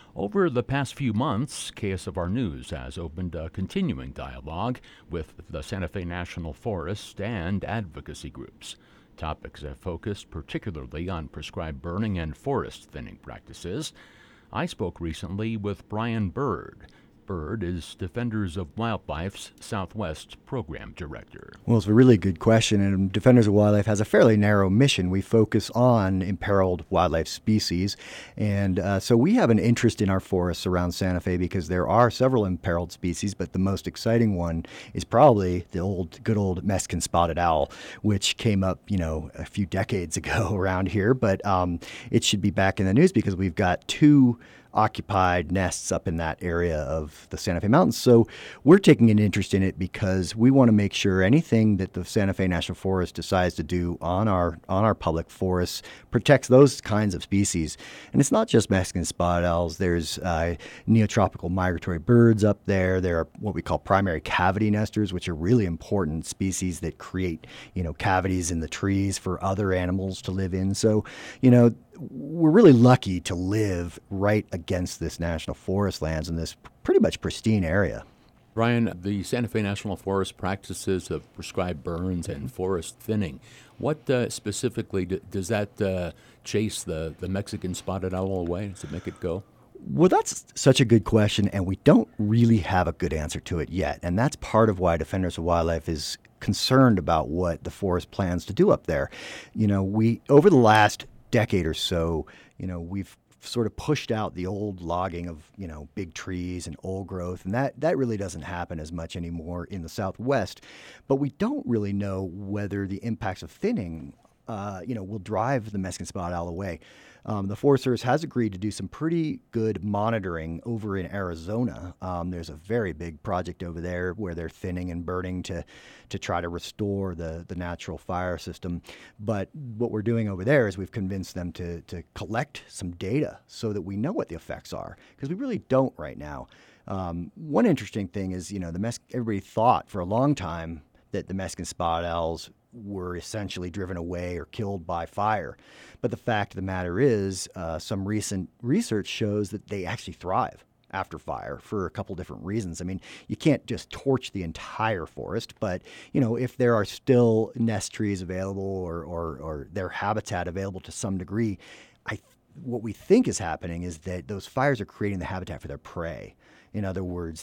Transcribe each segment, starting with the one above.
Over the past few months, KSFR News has opened a continuing dialogue with the Santa Fe National Forest and advocacy groups. Topics have focused particularly on prescribed burning and forest thinning practices. I spoke recently with Brian Bird. Bird is Defenders of Wildlife's Southwest Program Director. Well, it's a really good question, and Defenders of Wildlife has a fairly narrow mission. We focus on imperiled wildlife species, and so we have an interest in our forests around Santa Fe because there are several imperiled species, but the most exciting one is probably the good old Mexican spotted owl, which came up, a few decades ago around here, but it should be back in the news because we've got two occupied nests up in that area of the Santa Fe Mountains. So we're taking an interest in it because we want to make sure anything that the Santa Fe National Forest decides to do on our public forests protects those kinds of species. And it's not just Mexican spotted owls. There's neotropical migratory birds up there. There are what we call primary cavity nesters, which are really important species that create, cavities in the trees for other animals to live in. So, we're really lucky to live right against this national forest lands in this pretty much pristine area. Brian, the Santa Fe National Forest practices of prescribed burns and forest thinning. What specifically does that chase the Mexican spotted owl away? Does it make it go? Well, that's such a good question, and we don't really have a good answer to it yet. And that's part of why Defenders of Wildlife is concerned about what the forest plans to do up there. We over the last decade or so, we've sort of pushed out the old logging of, big trees and old growth, and that really doesn't happen as much anymore in the Southwest. But we don't really know whether the impacts of thinning, will drive the Mexican spotted owl away. The Forest Service has agreed to do some pretty good monitoring over in Arizona. There's a very big project over there where they're thinning and burning to try to restore the natural fire system. But what we're doing over there is we've convinced them to collect some data so that we know what the effects are, because we really don't right now. One interesting thing is, everybody thought for a long time that the Mexican spotted owls were essentially driven away or killed by fire. But the fact of the matter is, some recent research shows that they actually thrive after fire for a couple different reasons. I mean, you can't just torch the entire forest, but, if there are still nest trees available or their habitat available to some degree, what we think is happening is that those fires are creating the habitat for their prey. In other words,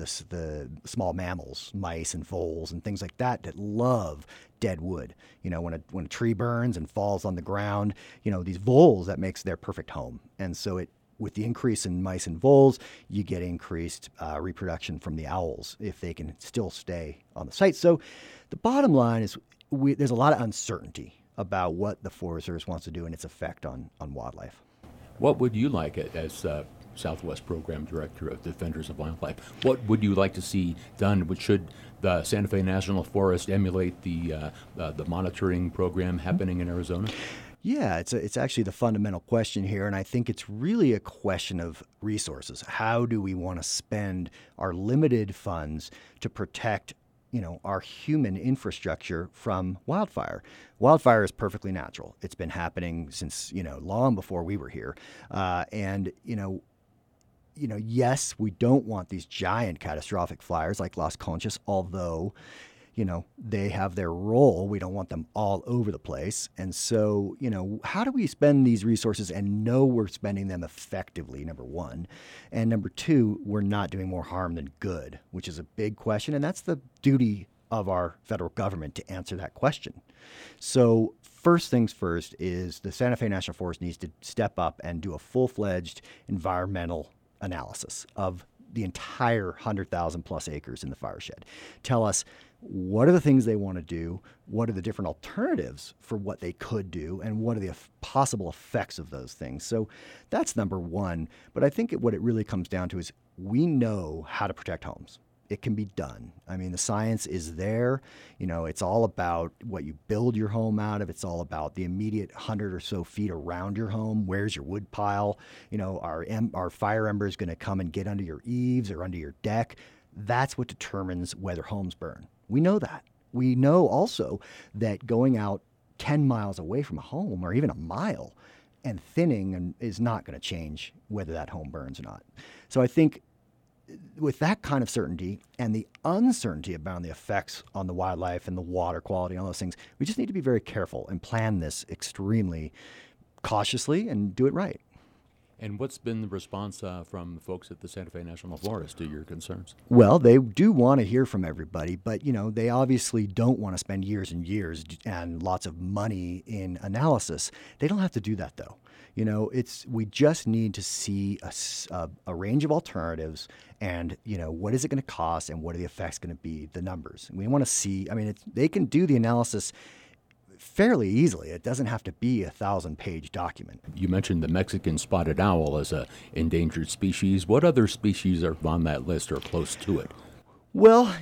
the small mammals, mice and voles and things like that love dead wood. When a tree burns and falls on the ground, these voles, that makes their perfect home. And so with the increase in mice and voles, you get increased reproduction from the owls if they can still stay on the site. So the bottom line is there's a lot of uncertainty about what the Forest Service wants to do and its effect on wildlife. What would you like as Southwest Program Director of Defenders of Wildlife? What would you like to see done? Should the Santa Fe National Forest emulate the monitoring program happening in Arizona? Yeah, it's actually the fundamental question here, and I think it's really a question of resources. How do we want to spend our limited funds to protect our human infrastructure from wildfire? Wildfire is perfectly natural. It's been happening since, long before we were here. Yes, we don't want these giant catastrophic fires like Las Conchas, although, they have their role. We don't want them all over the place. And so, how do we spend these resources and know we're spending them effectively, number one? And number two, we're not doing more harm than good, which is a big question. And that's the duty of our federal government to answer that question. So first things first is the Santa Fe National Forest needs to step up and do a full-fledged environmental analysis of the entire 100,000 plus acres in the fireshed. Tell us what are the things they want to do, what are the different alternatives for what they could do, and what are the possible effects of those things. So that's number one. But I think what it really comes down to is we know how to protect homes. It can be done. I mean, the science is there. It's all about what you build your home out of. It's all about the immediate 100 or so feet around your home. Where's your wood pile? Our fire ember is going to come and get under your eaves or under your deck. That's what determines whether homes burn. We know that. We know also that going out 10 miles away from a home or even a mile and thinning is not going to change whether that home burns or not. So I think with that kind of certainty and the uncertainty about the effects on the wildlife and the water quality and all those things, we just need to be very careful and plan this extremely cautiously and do it right. And what's been the response from the folks at the Santa Fe National Forest to your concerns? Well, they do want to hear from everybody, but they obviously don't want to spend years and years and lots of money in analysis. They don't have to do that, though. We just need to see a range of alternatives, and what is it going to cost, and what are the effects going to be? The numbers. We want to see. They can do the analysis fairly easily. It doesn't have to be a 1,000-page document. You mentioned the Mexican spotted owl as an endangered species. What other species are on that list or close to it? Well,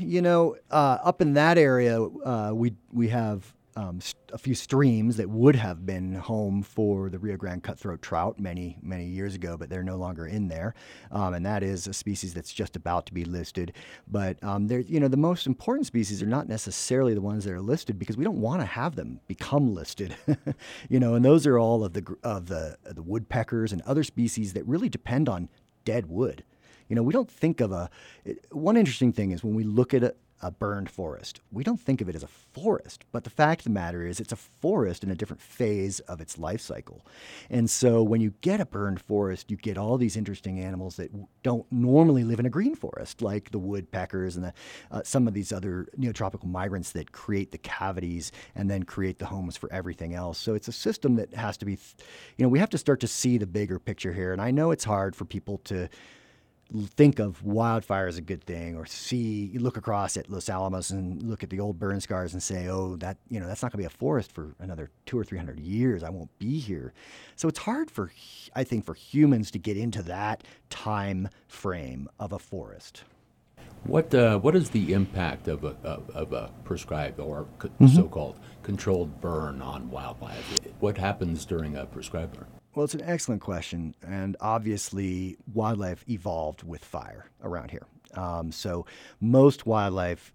up in that area, we have a few streams that would have been home for the Rio Grande cutthroat trout many, many years ago, but they're no longer in there. And that is a species that's just about to be listed. But the most important species are not necessarily the ones that are listed, because we don't want to have them become listed. And those are all of the woodpeckers and other species that really depend on dead wood. We don't think of one interesting thing is when we look at a burned forest, we don't think of it as a forest, but the fact of the matter is it's a forest in a different phase of its life cycle. And so when you get a burned forest, you get all these interesting animals that don't normally live in a green forest, like the woodpeckers and some of these other neotropical migrants that create the cavities and then create the homes for everything else. So it's a system that has to be, we have to start to see the bigger picture here. And I know it's hard for people to think of wildfire as a good thing, or look across at Los Alamos and look at the old burn scars and say, oh, that's not going to be a forest for another 200 or 300 years. I won't be here. So it's hard for humans to get into that time frame of a forest. What is the impact of a prescribed or so-called controlled burn on wildlife? What happens during a prescribed burn? Well, it's an excellent question, and obviously wildlife evolved with fire around here. So most wildlife,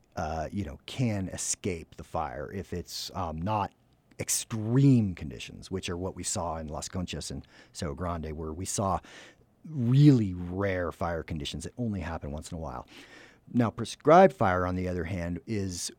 can escape the fire if it's not extreme conditions, which are what we saw in Las Conchas and Cerro Grande, where we saw really rare fire conditions that only happen once in a while. Now, prescribed fire, on the other hand, is,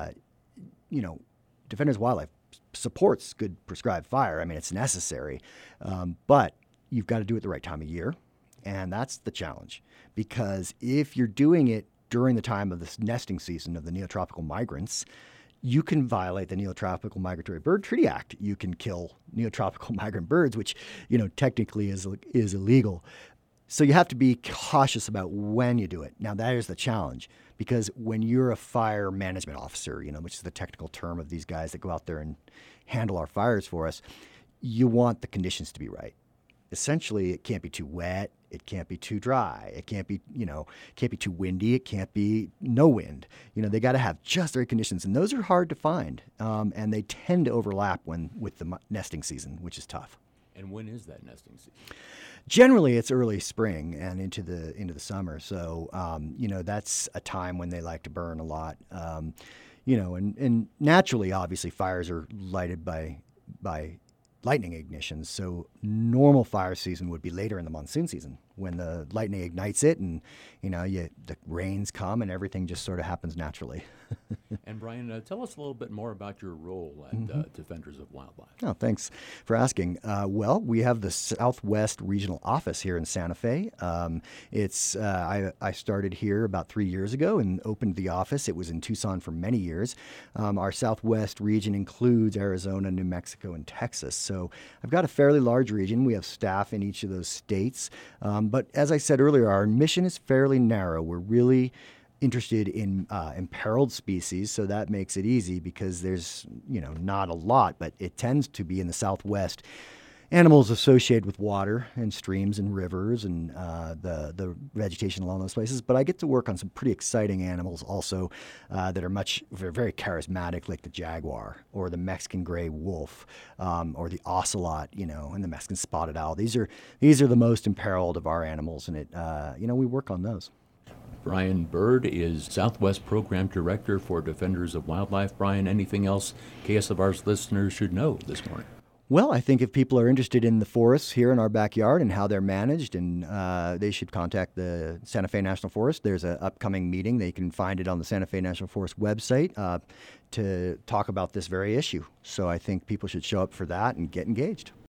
Defenders of Wildlife supports good prescribed fire. It's necessary, but you've got to do it the right time of year, and that's the challenge. Because if you're doing it during the time of this nesting season of the neotropical migrants, you can violate the Neotropical Migratory Bird Treaty Act. You can kill neotropical migrant birds, which technically is illegal. So you have to be cautious about when you do it. Now, that is the challenge, because when you're a fire management officer, which is the technical term of these guys that go out there and handle our fires for us, you want the conditions to be right. Essentially, it can't be too wet. It can't be too dry. It can't be, can't be too windy. It can't be no wind. They got to have just the right conditions, and those are hard to find, and they tend to overlap with the nesting season, which is tough. And when is that nesting season? Generally, it's early spring and into the summer. So, that's a time when they like to burn a lot. And naturally, obviously, fires are lighted by lightning ignitions. So normal fire season would be later in the monsoon season when the lightning ignites it, and the rains come and everything just sort of happens naturally. And Brian, tell us a little bit more about your role at Defenders of Wildlife. Oh, thanks for asking. Well, we have the Southwest Regional Office here in Santa Fe. I started here about 3 years ago and opened the office. It was in Tucson for many years. Our Southwest region includes Arizona, New Mexico, and Texas. So I've got a fairly large region. We have staff in each of those states. But as I said earlier, our mission is fairly narrow. We're really interested in imperiled species, so that makes it easy because there's not a lot, but it tends to be in the Southwest. Animals associated with water and streams and rivers and the vegetation along those places. But I get to work on some pretty exciting animals also that are very charismatic, like the jaguar or the Mexican gray wolf or the ocelot, and the Mexican spotted owl. These are the most imperiled of our animals, and we work on those. Brian Bird is Southwest Program Director for Defenders of Wildlife. Brian, anything else KSLR's listeners should know this morning? Well, I think if people are interested in the forests here in our backyard and how they're managed, and they should contact the Santa Fe National Forest. There's an upcoming meeting. They can find it on the Santa Fe National Forest website to talk about this very issue. So I think people should show up for that and get engaged.